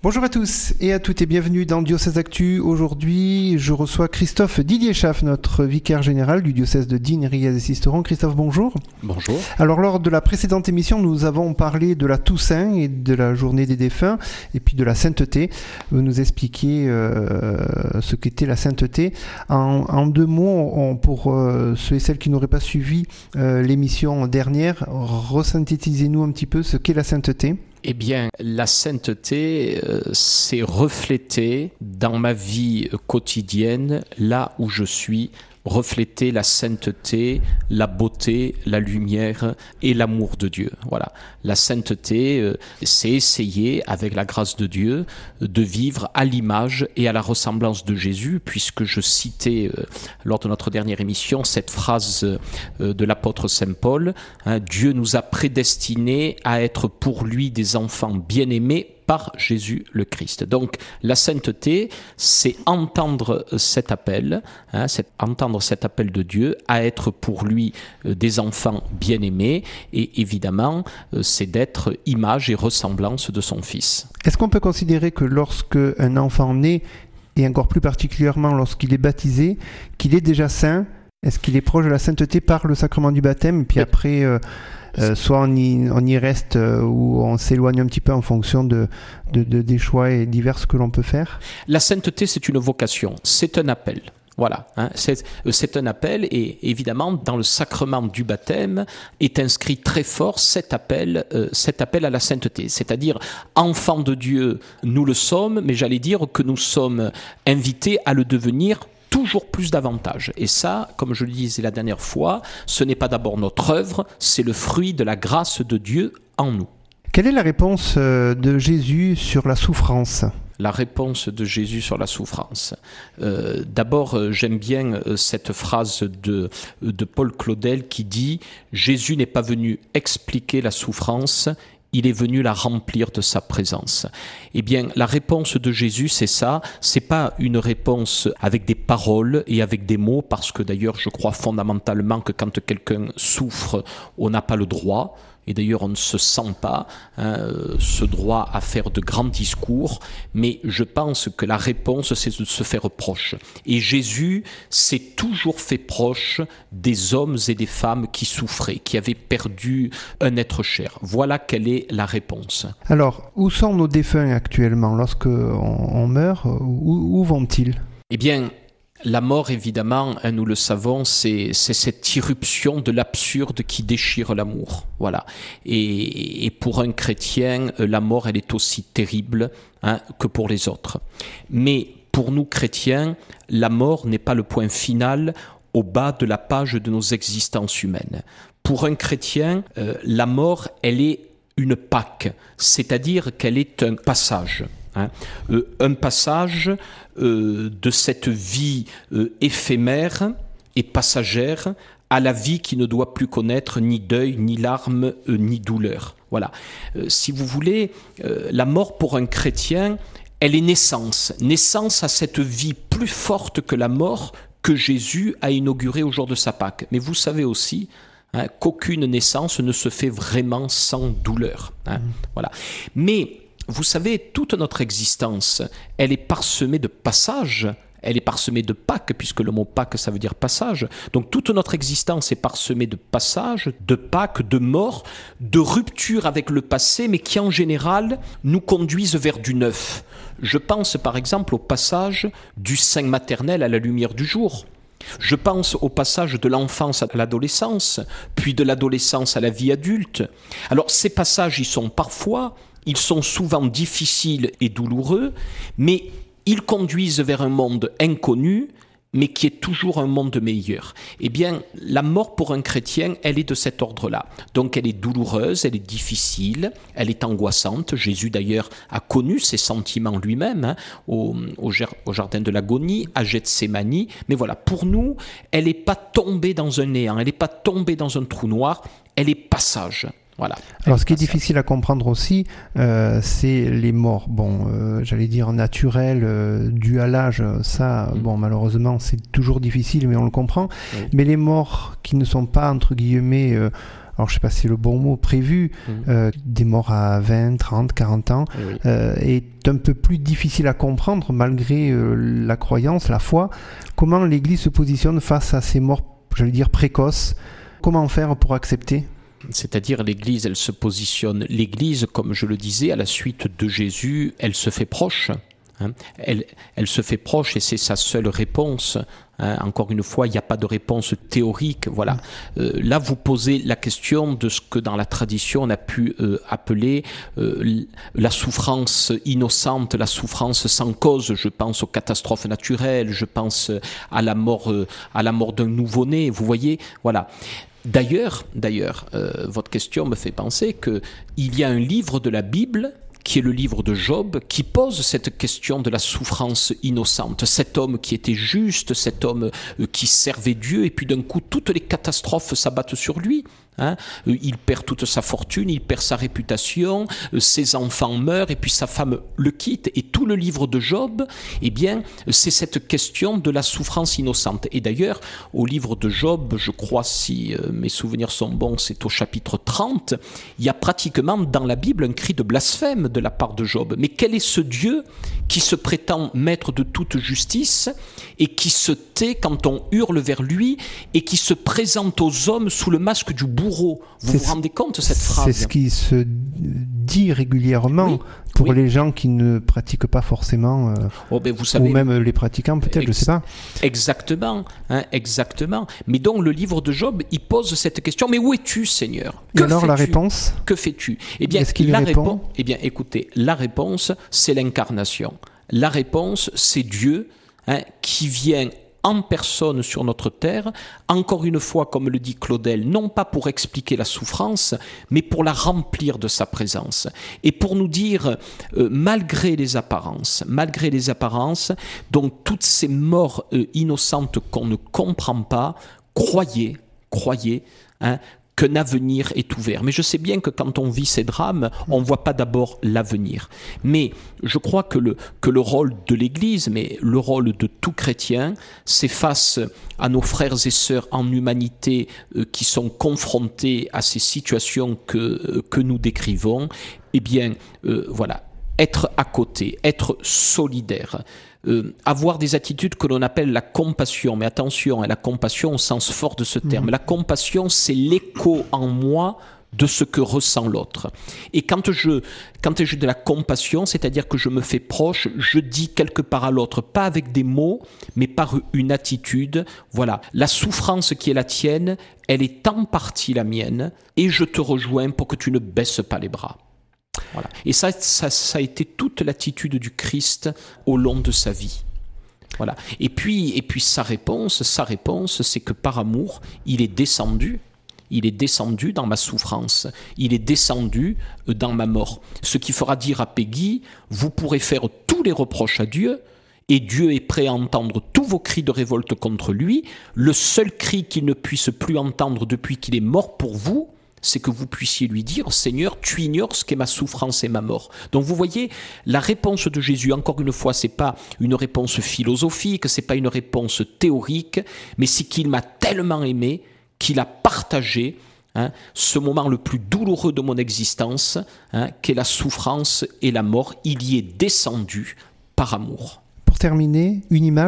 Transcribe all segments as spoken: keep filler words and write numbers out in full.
Bonjour à tous et à toutes et bienvenue dans Diocèse Actu. Aujourd'hui, je reçois Christophe Didier Schaff, notre vicaire général du diocèse de Digne, Riez et Sisteron. Christophe, bonjour. Bonjour. Alors, lors de la précédente émission, nous avons parlé de la Toussaint et de la Journée des défunts et puis de la sainteté. Vous nous expliquiez euh, ce qu'était la sainteté. En, en deux mots, on, pour euh, ceux et celles qui n'auraient pas suivi euh, l'émission dernière, resynthétisez-nous un petit peu ce qu'est la sainteté. Eh bien, la sainteté, euh, c'est refléter dans ma vie quotidienne, là où je suis, refléter la sainteté, la beauté, la lumière et l'amour de Dieu. Voilà. La sainteté, euh, c'est essayer, avec la grâce de Dieu, de vivre à l'image et à la ressemblance de Jésus, puisque je citais euh, lors de notre dernière émission cette phrase euh, de l'apôtre Saint Paul, hein, Dieu nous a prédestinés à être pour lui des enfants bien-aimés par Jésus le Christ. Donc la sainteté, c'est entendre cet appel, hein, c'est entendre cet appel de Dieu à être pour lui euh, des enfants bien-aimés, et évidemment, euh, c'est d'être image et ressemblance de son Fils. Est-ce qu'on peut considérer que lorsque un enfant naît, et encore plus particulièrement lorsqu'il est baptisé, qu'il est déjà saint? Est-ce qu'il est proche de la sainteté par le sacrement du baptême? Et puis après, euh, euh, soit on y, on y reste euh, ou on s'éloigne un petit peu en fonction de, de, de, des choix et divers que l'on peut faire? La sainteté, c'est une vocation, c'est un appel. Voilà, hein, c'est, c'est un appel et évidemment dans le sacrement du baptême est inscrit très fort cet appel, euh, cet appel à la sainteté, c'est-à-dire enfants de Dieu, nous le sommes, mais j'allais dire que nous sommes invités à le devenir toujours plus davantage. Et ça, comme je le disais la dernière fois, ce n'est pas d'abord notre œuvre, c'est le fruit de la grâce de Dieu en nous. Quelle est la réponse de Jésus sur la souffrance ? La réponse de Jésus sur la souffrance. Euh, d'abord, euh, j'aime bien euh, cette phrase de, de Paul Claudel qui dit « Jésus n'est pas venu expliquer la souffrance, il est venu la remplir de sa présence ». Eh bien, la réponse de Jésus, c'est ça. C'est pas une réponse avec des paroles et avec des mots, parce que d'ailleurs, je crois fondamentalement que quand quelqu'un souffre, on n'a pas le droit. Et d'ailleurs, on ne se sent pas hein, ce droit à faire de grands discours, mais je pense que la réponse, c'est de se faire proche. Et Jésus s'est toujours fait proche des hommes et des femmes qui souffraient, qui avaient perdu un être cher. Voilà quelle est la réponse. Alors, où sont nos défunts actuellement? Lorsque on, on meurt, où, où vont-ils? Eh bien, la mort, évidemment, hein, nous le savons, c'est, c'est cette irruption de l'absurde qui déchire l'amour. Voilà. Et, et pour un chrétien, la mort, elle est aussi terrible hein, que pour les autres. Mais pour nous chrétiens, la mort n'est pas le point final au bas de la page de nos existences humaines. Pour un chrétien, euh, la mort, elle est une Pâque, c'est-à-dire qu'elle est un passage. Hein, euh, un passage euh, de cette vie euh, éphémère et passagère à la vie qui ne doit plus connaître ni deuil, ni larmes, euh, ni douleur. Voilà. Euh, si vous voulez, euh, la mort pour un chrétien, elle est naissance. Naissance à cette vie plus forte que la mort que Jésus a inaugurée au jour de sa Pâque. Mais vous savez aussi hein, qu'aucune naissance ne se fait vraiment sans douleur. Hein, mmh. Voilà. Mais vous savez, toute notre existence, elle est parsemée de passages, elle est parsemée de Pâques, puisque le mot Pâques, ça veut dire passage. Donc toute notre existence est parsemée de passages, de Pâques, de morts, de ruptures avec le passé, mais qui en général nous conduisent vers du neuf. Je pense par exemple au passage du sein maternel à la lumière du jour. Je pense au passage de l'enfance à l'adolescence, puis de l'adolescence à la vie adulte. Alors ces passages, ils sont parfois... Ils sont souvent difficiles et douloureux, mais ils conduisent vers un monde inconnu, mais qui est toujours un monde meilleur. Eh bien, la mort pour un chrétien, elle est de cet ordre-là. Donc elle est douloureuse, elle est difficile, elle est angoissante. Jésus d'ailleurs a connu ces sentiments lui-même hein, au, au, au jardin de l'agonie, à Gethsémani. Mais voilà, pour nous, elle n'est pas tombée dans un néant, elle n'est pas tombée dans un trou noir, elle est passage. Voilà. Alors, ce qui est difficile à comprendre aussi, euh, c'est les morts. Bon, euh, j'allais dire naturelles, euh, dues à l'âge. Ça, mmh. bon, malheureusement, c'est toujours difficile, mais on le comprend. Oui. Mais les morts qui ne sont pas entre guillemets euh, alors je sais pas si c'est le bon mot, prévu, mmh. euh, des morts à vingt, trente, quarante ans, oui. euh, est un peu plus difficile à comprendre malgré euh, la croyance, la foi. Comment l'Église se positionne face à ces morts, j'allais dire, précoces? Comment faire pour accepter? C'est-à-dire l'Église, elle se positionne. L'Église, comme je le disais, à la suite de Jésus, elle se fait proche. Hein. Elle, elle se fait proche et c'est sa seule réponse. Hein. Encore une fois, il n'y a pas de réponse théorique. Voilà. Euh, là, vous posez la question de ce que dans la tradition on a pu euh, appeler euh, la souffrance innocente, la souffrance sans cause. Je pense aux catastrophes naturelles, je pense à la mort, euh, à la mort d'un nouveau-né. Vous voyez, voilà. D'ailleurs, d'ailleurs, euh, votre question me fait penser qu'il y a un livre de la Bible qui est le livre de Job, qui pose cette question de la souffrance innocente. Cet homme qui était juste, cet homme euh, qui servait Dieu, et puis d'un coup, toutes les catastrophes s'abattent sur lui. Hein, il perd toute sa fortune, il perd sa réputation, ses enfants meurent et puis sa femme le quitte. Et tout le livre de Job, eh bien, c'est cette question de la souffrance innocente. Et d'ailleurs, au livre de Job, je crois, si mes souvenirs sont bons, c'est au chapitre trente, il y a pratiquement dans la Bible un cri de blasphème de la part de Job. Mais quel est ce Dieu qui se prétend maître de toute justice et qui se tait quand on hurle vers lui et qui se présente aux hommes sous le masque du bourreau? Vous c'est vous rendez compte de cette phrase? C'est ce qui se dit régulièrement oui, pour oui. les gens qui ne pratiquent pas forcément, euh, oh, ben vous savez, ou même les pratiquants peut-être, ex- je ne sais pas. Exactement, hein, exactement. Mais donc le livre de Job, il pose cette question, mais où es-tu, Seigneur? Que Et alors la réponse? Que fais-tu? Eh bien, Est-ce qu'il la répond réponse, eh bien, écoutez, la réponse, c'est l'incarnation. La réponse, c'est Dieu hein, qui vient en personne sur notre terre, encore une fois, comme le dit Claudel, non pas pour expliquer la souffrance, mais pour la remplir de sa présence. Et pour nous dire, euh, malgré les apparences, malgré les apparences, donc toutes ces morts euh, innocentes qu'on ne comprend pas, croyez, croyez, hein, qu'un avenir est ouvert. Mais je sais bien que quand on vit ces drames, on ne voit pas d'abord l'avenir. Mais je crois que le, que le rôle de l'Église, mais le rôle de tout chrétien, c'est face à nos frères et sœurs en humanité euh, qui sont confrontés à ces situations que, euh, que nous décrivons, eh bien, euh, voilà, être à côté, être solidaire. Euh, avoir des attitudes que l'on appelle la compassion. Mais attention, hein, la compassion au sens fort de ce terme. Mmh. La compassion, c'est l'écho en moi de ce que ressent l'autre. Et quand je, quand j'ai de la compassion, c'est-à-dire que je me fais proche, je dis quelque part à l'autre, pas avec des mots, mais par une attitude. Voilà, la souffrance qui est la tienne, elle est en partie la mienne, et je te rejoins pour que tu ne baisses pas les bras. Voilà. Et ça, ça, ça a été toute l'attitude du Christ au long de sa vie. Voilà. Et puis, et puis sa réponse, sa réponse, c'est que par amour, il est descendu. Il est descendu dans ma souffrance. Il est descendu dans ma mort. Ce qui fera dire à Peggy, vous pourrez faire tous les reproches à Dieu, et Dieu est prêt à entendre tous vos cris de révolte contre lui. Le seul cri qu'il ne puisse plus entendre depuis qu'il est mort pour vous, c'est que vous puissiez lui dire, Seigneur, tu ignores ce qu'est ma souffrance et ma mort. Donc vous voyez, la réponse de Jésus, encore une fois, c'est pas une réponse philosophique, c'est pas une réponse théorique, mais c'est qu'il m'a tellement aimé qu'il a partagé hein, ce moment le plus douloureux de mon existence, hein, qu'est la souffrance et la mort. Il y est descendu par amour. Pour terminer, une image ?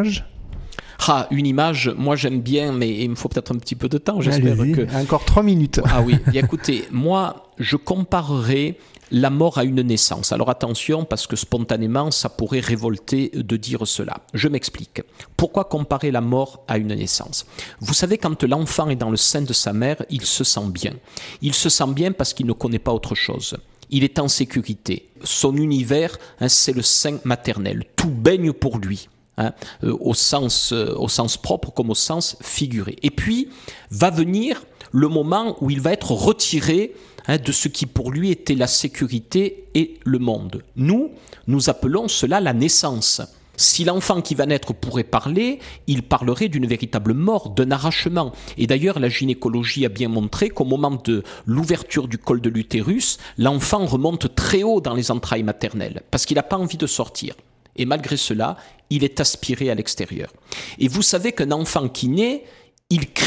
Ah, une image, moi j'aime bien, mais il me faut peut-être un petit peu de temps, j'espère Allez-y, que... encore trois minutes. Ah oui, bien, écoutez, moi je comparerais la mort à une naissance. Alors attention, parce que spontanément, ça pourrait révolter de dire cela. Je m'explique. Pourquoi comparer la mort à une naissance ? Vous savez, quand l'enfant est dans le sein de sa mère, il se sent bien. Il se sent bien parce qu'il ne connaît pas autre chose. Il est en sécurité. Son univers, hein, c'est le sein maternel. Tout baigne pour lui. Hein, euh, au sens, euh, au sens propre comme au sens figuré. Et puis, va venir le moment où il va être retiré hein, de ce qui pour lui était la sécurité et le monde. Nous, nous appelons cela la naissance. Si l'enfant qui va naître pourrait parler, il parlerait d'une véritable mort, d'un arrachement. Et d'ailleurs, la gynécologie a bien montré qu'au moment de l'ouverture du col de l'utérus, l'enfant remonte très haut dans les entrailles maternelles, parce qu'il n'a pas envie de sortir. Et malgré cela, il est aspiré à l'extérieur. Et vous savez qu'un enfant qui naît, il crie.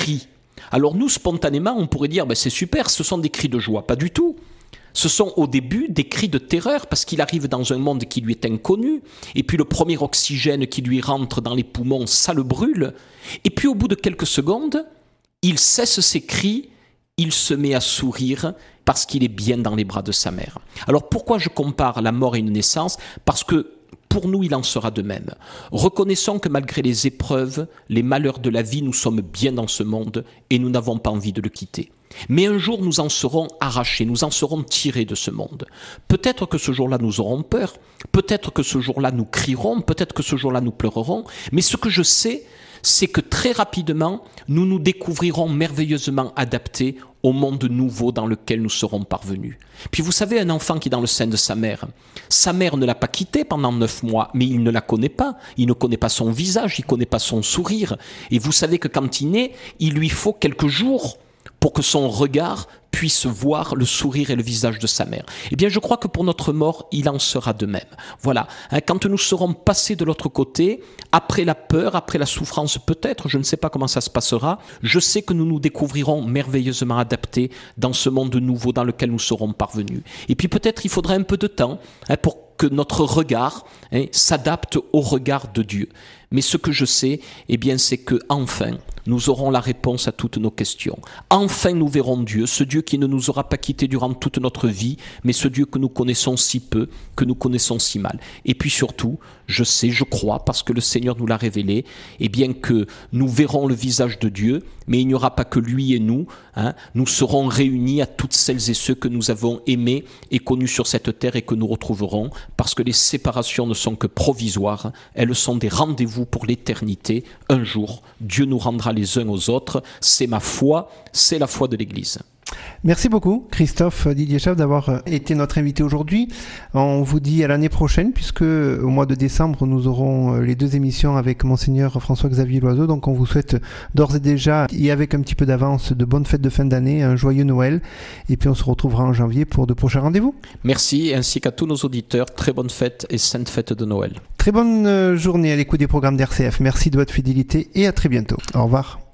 Alors nous, spontanément, on pourrait dire, ben, c'est super, ce sont des cris de joie. Pas du tout. Ce sont au début des cris de terreur parce qu'il arrive dans un monde qui lui est inconnu et puis le premier oxygène qui lui rentre dans les poumons, ça le brûle. Et puis au bout de quelques secondes, il cesse ses cris, il se met à sourire parce qu'il est bien dans les bras de sa mère. Alors pourquoi je compare la mort et une naissance ? Parce que pour nous, il en sera de même. Reconnaissons que malgré les épreuves, les malheurs de la vie, nous sommes bien dans ce monde et nous n'avons pas envie de le quitter. Mais un jour, nous en serons arrachés, nous en serons tirés de ce monde. Peut-être que ce jour-là, nous aurons peur, peut-être que ce jour-là, nous crierons, peut-être que ce jour-là, nous pleurerons. Mais ce que je sais, c'est que très rapidement, nous nous découvrirons merveilleusement adaptés au monde nouveau dans lequel nous serons parvenus. Puis vous savez, un enfant qui est dans le sein de sa mère, sa mère ne l'a pas quitté pendant neuf mois, mais il ne la connaît pas, il ne connaît pas son visage, il ne connaît pas son sourire. Et vous savez que quand il naît, il lui faut quelques jours pour que son regard puisse voir le sourire et le visage de sa mère. Eh bien, je crois que pour notre mort, il en sera de même. Voilà. Quand nous serons passés de l'autre côté, après la peur, après la souffrance peut-être, je ne sais pas comment ça se passera, je sais que nous nous découvrirons merveilleusement adaptés dans ce monde nouveau dans lequel nous serons parvenus. Et puis peut-être il faudra un peu de temps hein, pour que notre regard hein, s'adapte au regard de Dieu. Mais ce que je sais, eh bien, c'est que enfin, nous aurons la réponse à toutes nos questions. Enfin, nous verrons Dieu, ce Dieu qui ne nous aura pas quittés durant toute notre vie, mais ce Dieu que nous connaissons si peu, que nous connaissons si mal. Et puis surtout, je sais, je crois, parce que le Seigneur nous l'a révélé, eh bien que nous verrons le visage de Dieu, mais il n'y aura pas que lui et nous. Hein, nous serons réunis à toutes celles et ceux que nous avons aimés et connus sur cette terre et que nous retrouverons, parce que les séparations ne sont que provisoires, elles sont des rendez-vous pour l'éternité. Un jour, Dieu nous rendra les uns aux autres. C'est ma foi, c'est la foi de l'Église. Merci beaucoup Christophe Didier Schaff d'avoir été notre invité aujourd'hui. On vous dit à l'année prochaine puisque au mois de décembre nous aurons les deux émissions avec Monseigneur François-Xavier Loiseau. Donc on vous souhaite d'ores et déjà et avec un petit peu d'avance de bonnes fêtes de fin d'année, un joyeux Noël et puis on se retrouvera en janvier pour de prochains rendez-vous. Merci ainsi qu'à tous nos auditeurs. Très bonne fête et sainte fête de Noël. Très bonne journée à l'écoute des programmes d'R C F. Merci de votre fidélité et à très bientôt. Au revoir.